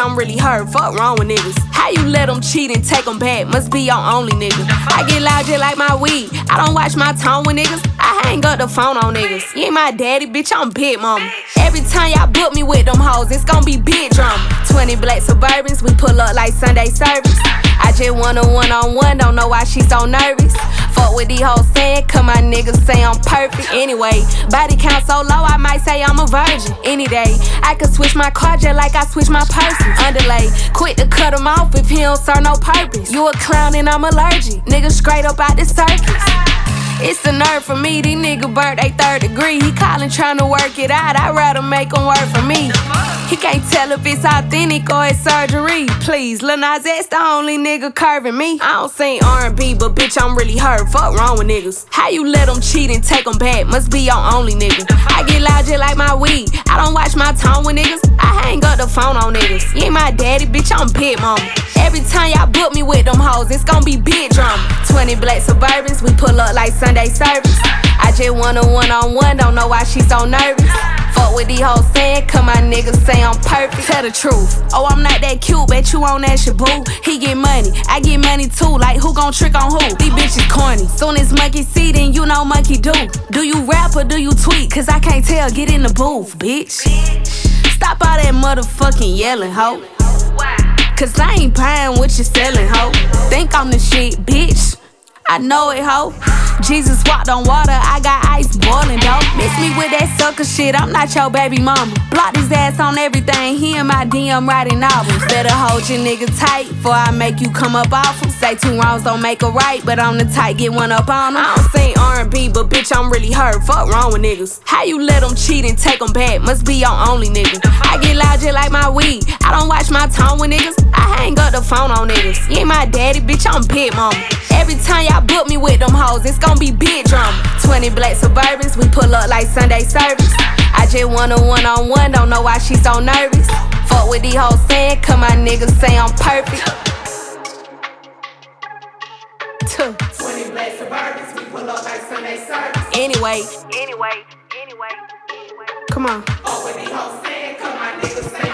I'm really hurt. Fuck wrong with niggas. How you let them cheat and take them back? Must be your only nigga. I get loud just like my weed. I don't watch my tone with niggas. I hang up the phone on niggas. You ain't my daddy, bitch, I'm big mama. Every time y'all book me with them hoes, it's gon' be big drama. 20 black Suburbans, we pull up like Sunday service. I just want a one-on-one, don't know why she so nervous. Fuck with these hoes saying, cause my niggas say I'm perfect. Anyway, body count so low, I might say I'm a virgin. Any day, I could switch my car just like I switch my person. Underlay, quick to cut him off if he don't serve no purpose. You a clown and I'm allergic, nigga straight up out the circus. It's the nerve for me, these niggas burnt they 3rd degree. He callin' tryna work it out, I'd rather make him work for me. He can't tell if it's authentic or it's surgery. Please, Lil Nas X the only nigga curving me. I don't sing R&B, but bitch, I'm really hurt. Fuck wrong with niggas. How you let them cheat and take them back? Must be your only nigga. I get loud just like my weed. I don't watch my tone with niggas. I hang up the phone on niggas. You ain't my daddy, bitch, I'm big mama. Every time y'all book me with them hoes, it's gon' be big drama. 20 black Suburbans, we pull up like Sunday service. I just want a one-on-one, don't know why she so nervous. Fuck with these hoes saying, cause my niggas say I'm perfect. Tell the truth, oh I'm not that cute, bet you on that Shabu. He get money, I get money too, like who gon' trick on who? These bitches corny, soon as monkey see then you know monkey do. Do you rap or do you tweet, cause I can't tell, get in the booth, bitch. Stop all that motherfucking yelling, ho. Cause I ain't buying what you selling, ho. Think I'm the shit, bitch. I know it, ho. Jesus walked on water, I got ice boiling, though. Miss me with that sucker shit, I'm not your baby mama. Block his ass on everything, he in my DM writing novels. Better hold your nigga tight, before I make you come up off him. Say 2 wrongs don't make a right, but I'm the type, get one up on him. I don't sing R&B, but bitch, I'm really hurt. Fuck wrong with niggas. How you let them cheat and take them back? Must be your only nigga. I get loud just like my weed. I don't watch my tone with niggas. I hang up the phone on niggas. You ain't my daddy, bitch, I'm big mama. Every time y'all book me with them hoes, it's gon' be big drama. 20 black Suburbans, we pull up like Sunday service. I just want a one-on-one, don't know why she so nervous. Fuck with these hoes saying, cause my niggas say I'm perfect. 20 black Suburbans, we pull up like Sunday service. Anyway. Come on. Fuck with these hoes saying, cause my niggas say